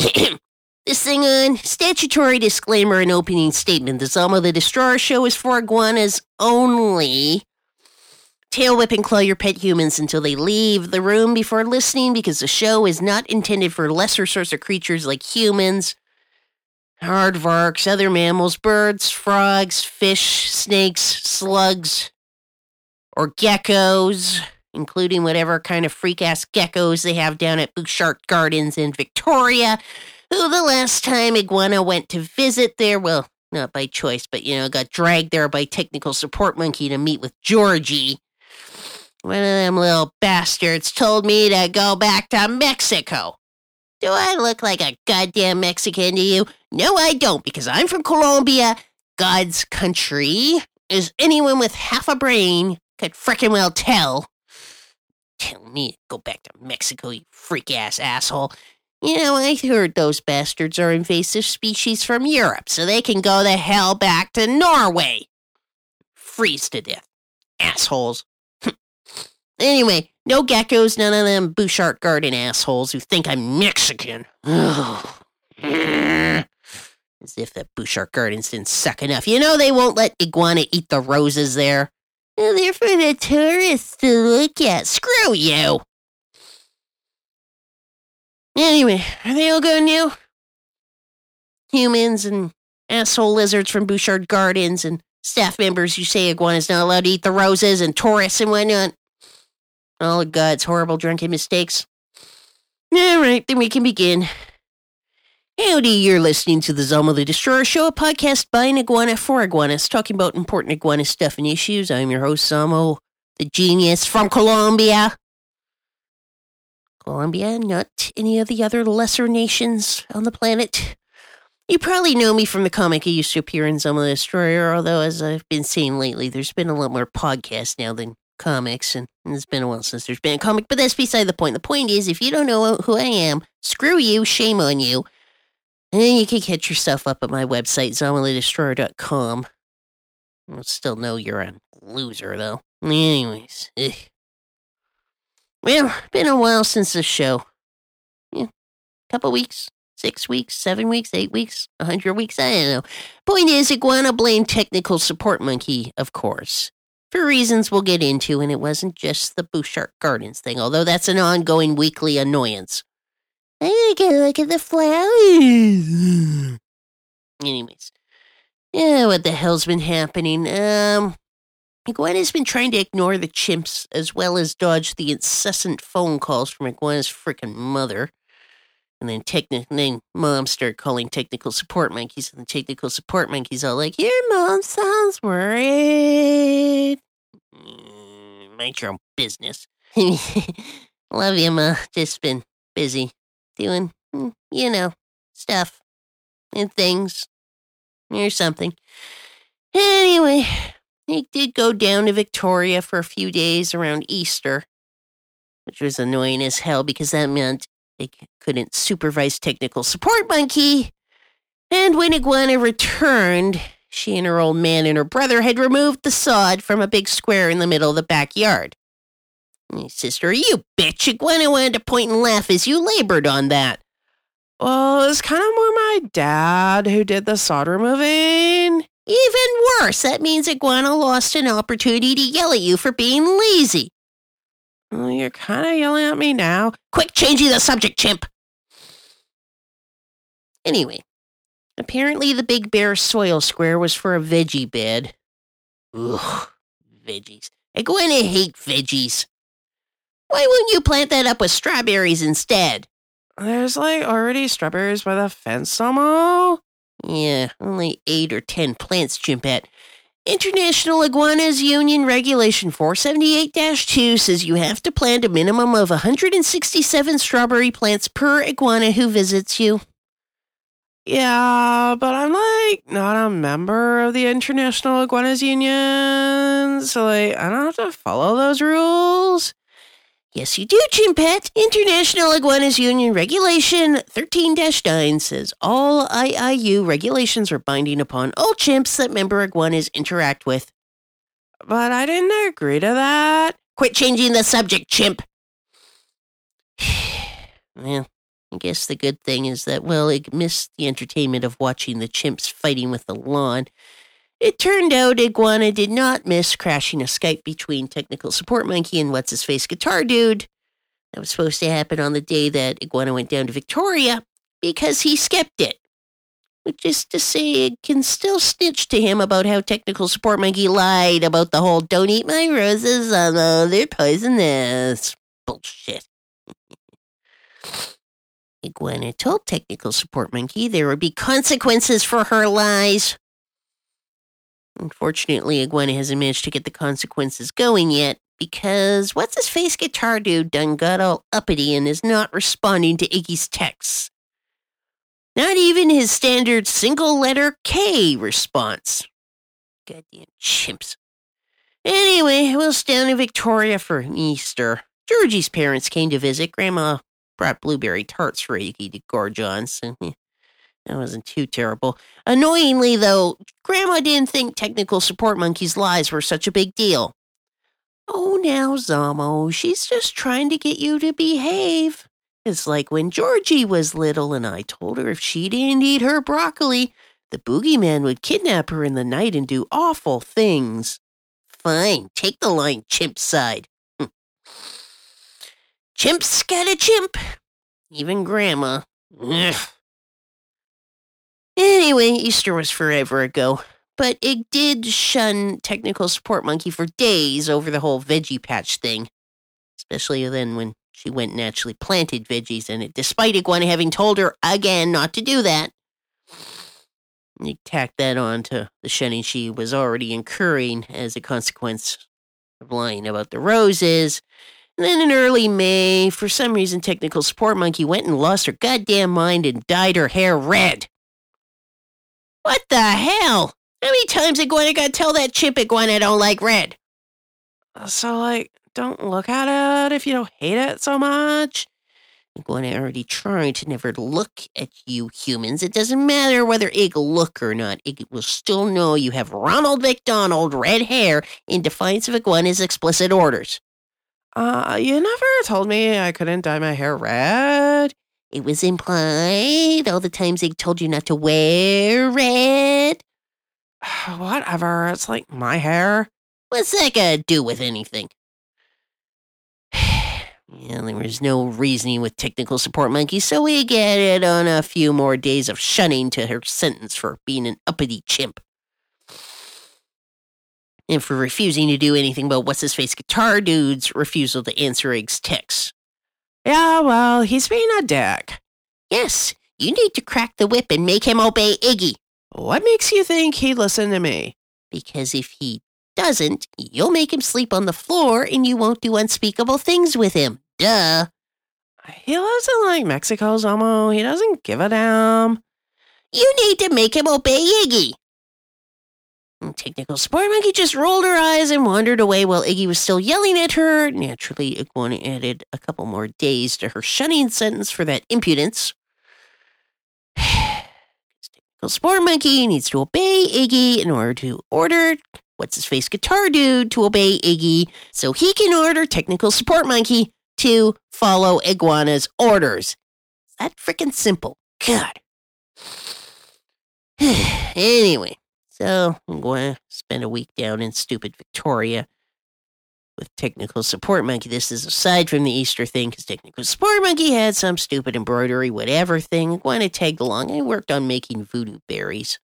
This thing on statutory disclaimer and opening statement. The Zama the Destroyer show is for iguanas only. Tail whip and claw your pet humans until they leave the room before listening, because the show is not intended for lesser sorts of creatures like humans, aardvarks, other mammals, birds, frogs, fish, snakes, slugs, or geckos, including whatever kind of freak-ass geckos they have down at Bouchard Gardens in Victoria, who the last time Iguana went to visit there, well, not by choice, but, got dragged there by technical support monkey to meet with Georgie. One of them little bastards told me to go back to Mexico. Do I look like a goddamn Mexican to you? No, I don't, because I'm from Colombia, God's country, as anyone with half a brain could frickin' well tell. Tell me to go back to Mexico, you freak-ass asshole. I heard those bastards are invasive species from Europe, so they can go the hell back to Norway. Freeze to death. Assholes. Anyway, no geckos, none of them Bouchard Garden assholes who think I'm Mexican. As if the Bouchard Gardens didn't suck enough. They won't let Iguana eat the roses there. They're for the tourists to look at. Screw you. Anyway, are they all gone now? Humans and asshole lizards from Bouchard Gardens and staff members who say Iguana's not allowed to eat the roses and tourists and whatnot. All of God's horrible drunken mistakes. All right, then we can begin. Howdy, you're listening to the Zama the Destroyer Show, a podcast by an iguana for iguanas, talking about important iguana stuff and issues. I'm your host, Samo, the genius from Colombia. Colombia, not any of the other lesser nations on the planet. You probably know me from the comic I used to appear in Zama the Destroyer, although as I've been saying lately, there's been a lot more podcasts now than comics, and it's been a while since there's been a comic, but that's beside the point. The point is, if you don't know who I am, screw you, shame on you. And you can catch yourself up at my website, ZamaTheDestroyer.com. I'll still know you're a loser, though. Anyways. Well, been a while since the show. Couple weeks, 6 weeks, 7 weeks, 8 weeks, 100 weeks, I don't know. Point is, Iguana blamed technical support monkey, of course, for reasons we'll get into, and it wasn't just the Bouchard Gardens thing, although that's an ongoing weekly annoyance. I gotta look at the flowers. Anyways. Yeah, what the hell's been happening? Iguana's been trying to ignore the chimps as well as dodge the incessant phone calls from Iguana's frickin' mother. And then mom started calling technical support monkeys, and the technical support monkeys all like, your mom sounds worried. Mind your own business. Love you, Ma. Just been busy. Doing, stuff and things or something. Anyway, he did go down to Victoria for a few days around Easter, which was annoying as hell because that meant they couldn't supervise technical support monkey. And when Iguana returned, she and her old man and her brother had removed the sod from a big square in the middle of the backyard. Sister, you bitch, Iguana wanted to point and laugh as you labored on that. Well, it's kind of more my dad who did the sod removing. Even worse, that means Iguana lost an opportunity to yell at you for being lazy. Well, you're kind of yelling at me now. Quick, changing the subject, chimp. Anyway, apparently the Big Bear soil square was for a veggie bed. Ugh, veggies. Iguana hate veggies. Why wouldn't you plant that up with strawberries instead? There's already strawberries by the fence, Samo. Yeah, only 8 or 10 plants, Chimpette. International Iguanas Union Regulation 478-2 says you have to plant a minimum of 167 strawberry plants per iguana who visits you. Yeah, but I'm not a member of the International Iguanas Union, so I don't have to follow those rules. Yes, you do, Chimpette. International Iguanas Union Regulation 13-9 says all IIU regulations are binding upon all chimps that member iguanas interact with. But I didn't agree to that. Quit changing the subject, chimp. Well, I guess the good thing is that, well, it missed the entertainment of watching the chimps fighting with the lawn. It turned out Iguana did not miss crashing a Skype between Technical Support Monkey and What's-His-Face Guitar Dude. That was supposed to happen on the day that Iguana went down to Victoria because he skipped it. Which is to say, it can still snitch to him about how Technical Support Monkey lied about the whole "don't eat my roses, although they're poisonous" bullshit. Iguana told Technical Support Monkey there would be consequences for her lies. Unfortunately, Iguana hasn't managed to get the consequences going yet because What's-His-Face Guitar Dude done got all uppity and is not responding to Iggy's texts. Not even his standard single-letter K response. Goddamn chimps. Anyway, whilst down in Victoria for Easter, Georgie's parents came to visit. Grandma brought blueberry tarts for Iggy to gorge on, so that wasn't too terrible. Annoyingly, though, Grandma didn't think Technical Support Monkey's lies were such a big deal. "Oh, now, Zamo, she's just trying to get you to behave. It's like when Georgie was little and I told her if she didn't eat her broccoli, the boogeyman would kidnap her in the night and do awful things." Fine, take the line, chimp side. Chimp's got a chimp. Even Grandma. Ugh. Anyway, Easter was forever ago, but it did shun Technical Support Monkey for days over the whole veggie patch thing. Especially then when she went and actually planted veggies in it, despite Iguana having told her again not to do that. You tacked that on to the shunning she was already incurring as a consequence of lying about the roses. And then in early May, for some reason, Technical Support Monkey went and lost her goddamn mind and dyed her hair red. What the hell? How many times Iguana got to tell that chimp Iguana don't like red? So, don't look at it if you don't hate it so much. Iguana already tried to never look at you humans. It doesn't matter whether Ig look or not. Ig will still know you have Ronald McDonald red hair in defiance of Iguana's explicit orders. You never told me I couldn't dye my hair red. It was implied all the times Ig told you not to wear red. Whatever, it's like my hair. What's that got to do with anything? Yeah, there was no reasoning with Technical Support Monkey, so we added on a few more days of shunning to her sentence for being an uppity chimp. And for refusing to do anything about What's-His-Face Guitar Dude's refusal to answer Ig's texts. Yeah, well, he's being a dick. Yes, you need to crack the whip and make him obey Iggy. What makes you think he'd listen to me? Because if he doesn't, you'll make him sleep on the floor and you won't do unspeakable things with him. Duh. He lives in, Mexico, Zamo. He doesn't give a damn. You need to make him obey Iggy. And Technical Support Monkey just rolled her eyes and wandered away while Iggy was still yelling at her. Naturally, Iguana added a couple more days to her shunning sentence for that impudence. Technical Support Monkey needs to obey Iggy in order to order What's-His-Face Guitar Dude to obey Iggy so he can order Technical Support Monkey to follow Iguana's orders. It's that freaking simple. God. Anyway, so I'm going to spend a week down in stupid Victoria with Technical Support Monkey. This is aside from the Easter thing, because Technical Support Monkey had some stupid embroidery, whatever thing. Iguana tagged along. I worked on making voodoo berries.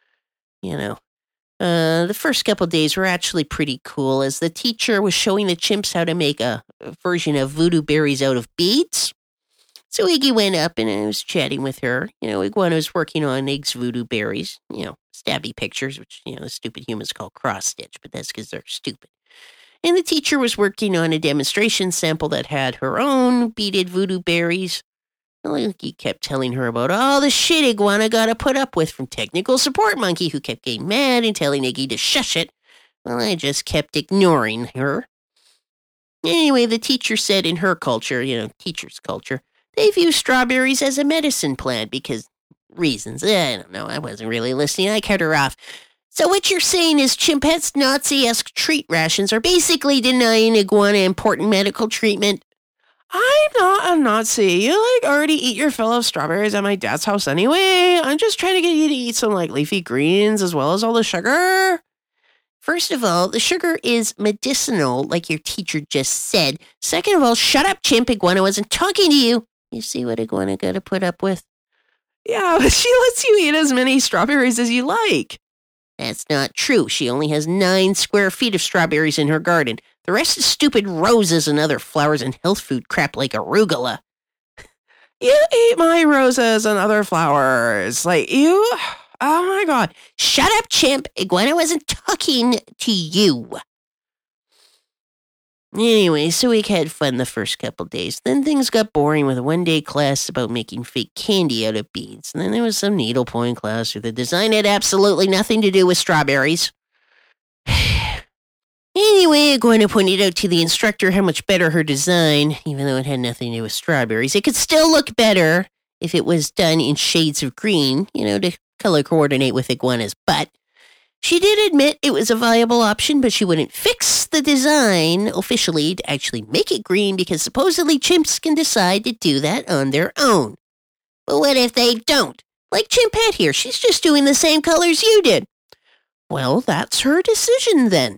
The first couple days were actually pretty cool, as the teacher was showing the chimps how to make a version of voodoo berries out of beads. So Iggy went up and I was chatting with her. Iguana was working on Ig's voodoo berries, stabby pictures, which, the stupid humans call cross-stitch, but that's because they're stupid. And the teacher was working on a demonstration sample that had her own beaded voodoo berries. Iggy kept telling her about all the shit Iguana got to put up with from Technical Support Monkey, who kept getting mad and telling Iggy to shush it. Well, I just kept ignoring her. Anyway, the teacher said in her culture, teacher's culture, they view strawberries as a medicine plant because reasons. I don't know. I wasn't really listening. I cut her off. So what you're saying is Chimpette's Nazi-esque treat rations are basically denying Iguana important medical treatment? I'm not Nazi. You, already eat your fill of strawberries at my dad's house anyway. I'm just trying to get you to eat some, leafy greens as well as all the sugar. First of all, the sugar is medicinal, like your teacher just said. Second of all, shut up, chimp. Iguana wasn't talking to you. You see what Iguana got to put up with? Yeah, but she lets you eat as many strawberries as you like. That's not true. She only has 9 square feet of strawberries in her garden. The rest is stupid roses and other flowers and health food crap like arugula. You eat my roses and other flowers. You... Oh my god. Shut up, chimp. Iguana wasn't talking to you. Anyway, so we had fun the first couple days. Then things got boring with a one-day class about making fake candy out of beads. And then there was some needlepoint class where the design had absolutely nothing to do with strawberries. Anyway, Iguana pointed out to the instructor how much better her design, even though it had nothing to do with strawberries. It could still look better if it was done in shades of green, to color coordinate with Iguana's butt. She did admit it was a viable option, but she wouldn't fix the design officially to actually make it green because supposedly chimps can decide to do that on their own. But what if they don't? Like Chimpette here, she's just doing the same colors you did. Well, that's her decision then.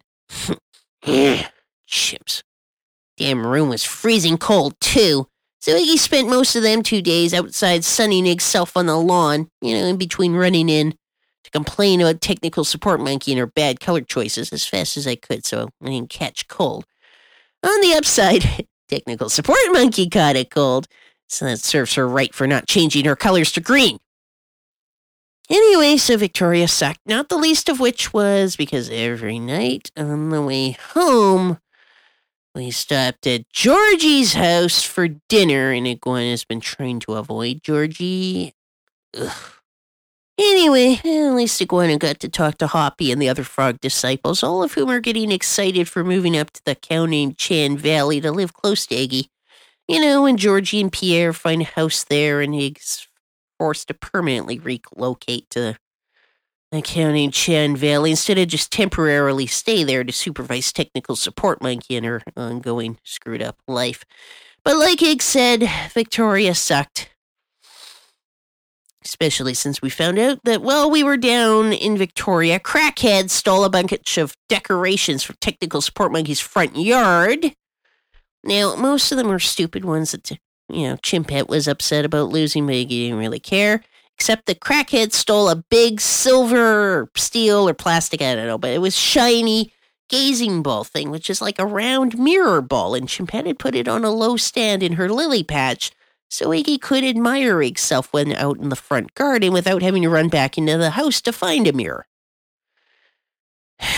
Chimps. Damn room was freezing cold, too. So Iggy spent most of them 2 days outside sunning himself on the lawn, in between running in to complain about technical support monkey and her bad color choices as fast as I could so I didn't catch cold. On the upside, technical support monkey caught a cold, so that serves her right for not changing her colors to green. Anyway, so Victoria sucked, not the least of which was because every night on the way home, we stopped at Georgie's house for dinner, and Iguana's been trying to avoid Georgie. Ugh. Anyway, at least Iguana got to talk to Hoppy and the other frog disciples, all of whom are getting excited for moving up to the cow named Chan Valley to live close to Iggy. When Georgie and Pierre find a house there and Iggy's forced to permanently relocate to the cow named Chan Valley instead of just temporarily stay there to supervise technical support monkey in her ongoing screwed up life. But like Ig said, Victoria sucked. Especially since we found out that while we were down in Victoria, crackheads stole a bunch of decorations from Technical Support Monkey's front yard. Now, most of them were stupid ones that, Chimpette was upset about losing, but he didn't really care. Except the crackhead stole a big silver or steel or plastic, I don't know, but it was shiny gazing ball thing, which is like a round mirror ball, and Chimpette had put it on a low stand in her lily patch, so Iggy could admire himself when out in the front garden without having to run back into the house to find a mirror. So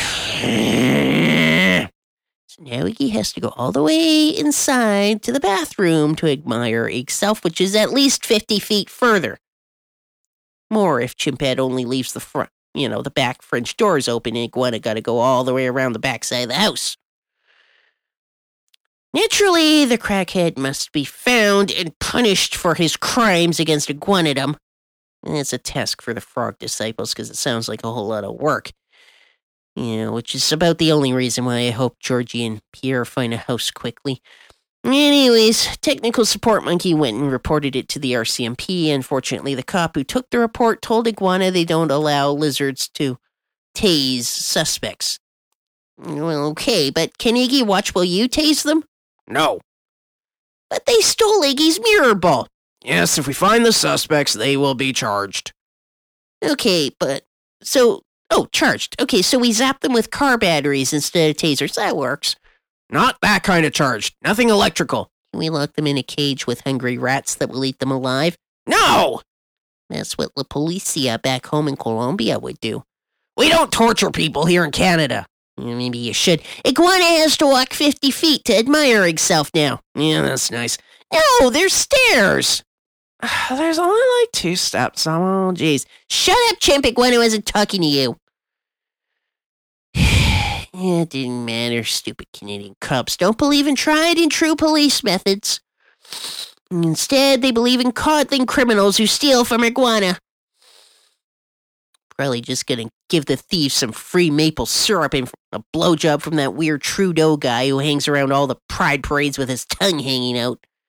now Iggy has to go all the way inside to the bathroom to admire himself, which is at least 50 feet further. More if Chimpette only leaves the front, the back French doors open and Iguana got to go all the way around the backside of the house. Naturally, the crackhead must be found and punished for his crimes against Iguanodom. And it's a task for the frog disciples because it sounds like a whole lot of work. Which is about the only reason why I hope Georgie and Pierre find a house quickly. Anyways, Technical Support Monkey went and reported it to the RCMP. Unfortunately, the cop who took the report told Iguana they don't allow lizards to tase suspects. Well, okay, but can Iggy watch while you tase them? No. But they stole Iggy's mirror ball. Yes, if we find the suspects, they will be charged. Okay, but... charged. Okay, so we zap them with car batteries instead of tasers. That works. Not that kind of charged. Nothing electrical. Can we lock them in a cage with hungry rats that will eat them alive? No! That's what La Policia back home in Colombia would do. We don't torture people here in Canada. Maybe you should. Iguana has to walk 50 feet to admire himself now. Yeah, that's nice. No, there's stairs. There's only 2 steps. Oh, jeez. Shut up, chimp. Iguana wasn't talking to you. It didn't matter. Stupid Canadian cops don't believe in tried and true police methods. Instead, they believe in coddling criminals who steal from Iguana. Probably just gonna give the thieves some free maple syrup and a blowjob from that weird Trudeau guy who hangs around all the pride parades with his tongue hanging out.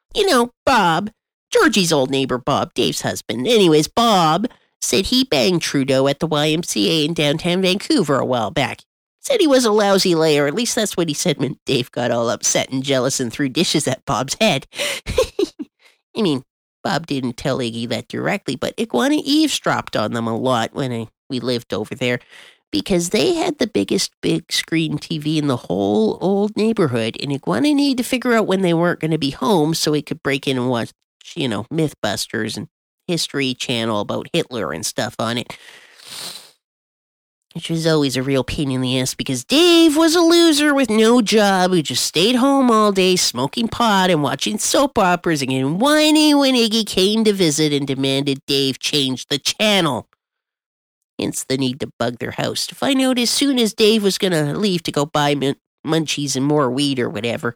Bob, Georgie's old neighbor Bob, Dave's husband. Anyways, Bob said he banged Trudeau at the YMCA in downtown Vancouver a while back. Said he was a lousy layer, at least that's what he said when Dave got all upset and jealous and threw dishes at Bob's head. I mean, Bob didn't tell Iggy that directly, but Iguana eavesdropped on them a lot when we lived over there because they had the biggest big screen TV in the whole old neighborhood, and Iguana needed to figure out when they weren't going to be home so he could break in and watch, Mythbusters and History Channel about Hitler and stuff on it. Which was always a real pain in the ass because Dave was a loser with no job who just stayed home all day smoking pot and watching soap operas and getting whiny when Iggy came to visit and demanded Dave change the channel. Hence the need to bug their house to find out as soon as Dave was going to leave to go buy munchies and more weed or whatever.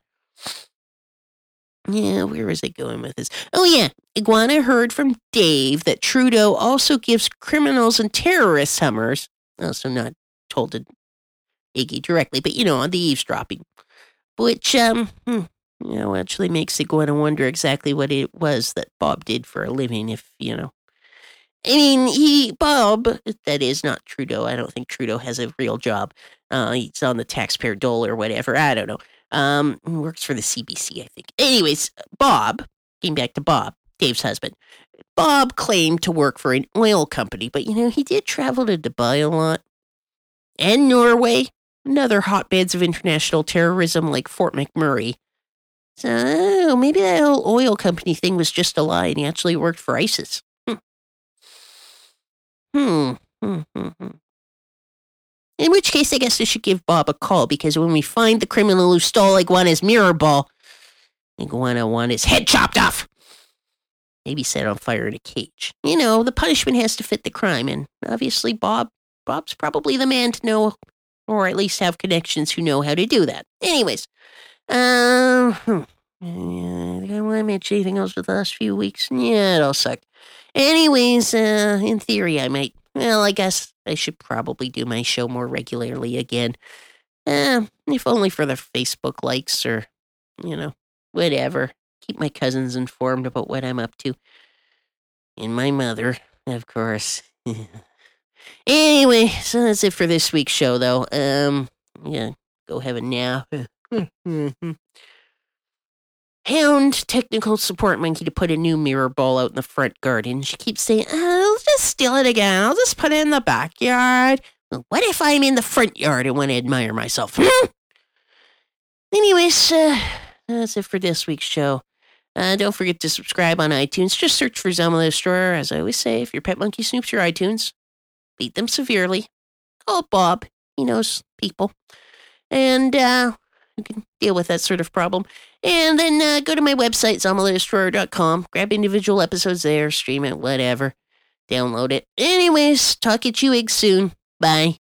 Yeah, where was I going with this? Oh yeah, Iguana heard from Dave that Trudeau also gives criminals and terrorists Hummers. Also not told to Iggy directly, but on the eavesdropping. Which, actually makes Iguana wonder exactly what it was that Bob did for a living, I mean, Bob, that is not Trudeau. I don't think Trudeau has a real job. He's on the taxpayer dole or whatever. I don't know. He works for the CBC, I think. Anyways, Bob, came back to Bob, Dave's husband. Bob claimed to work for an oil company, but he did travel to Dubai a lot. And Norway, and other hotbeds of international terrorism like Fort McMurray. So maybe that whole oil company thing was just a lie and he actually worked for ISIS. In which case, I guess I should give Bob a call because when we find the criminal who stole Iguana's mirror ball, Iguana want his head chopped off. Maybe set on fire in a cage. The punishment has to fit the crime, and obviously Bob's probably the man to know, or at least have connections who know how to do that. Anyways, I want to mention anything else for the last few weeks? Yeah, it all sucked. Anyways, in theory, I might. Well, I guess I should probably do my show more regularly again. If only for the Facebook likes or, whatever. Keep my cousins informed about what I'm up to. And my mother, of course. Anyway, so that's it for this week's show, though. Go have a nap. Hound technical support monkey to put a new mirror ball out in the front garden. She keeps saying, I'll just steal it again. I'll just put it in the backyard. Well, what if I'm in the front yard and want to admire myself? Anyways, that's it for this week's show. Don't forget to subscribe on iTunes. Just search for Zelma the Destroyer. As I always say, if your pet monkey snoops your iTunes, beat them severely. Call Bob. He knows people. And you can deal with that sort of problem. And then go to my website, ZelmaTheDestroyer.com. Grab individual episodes there, stream it, whatever. Download it. Anyways, talk at you eggs soon. Bye.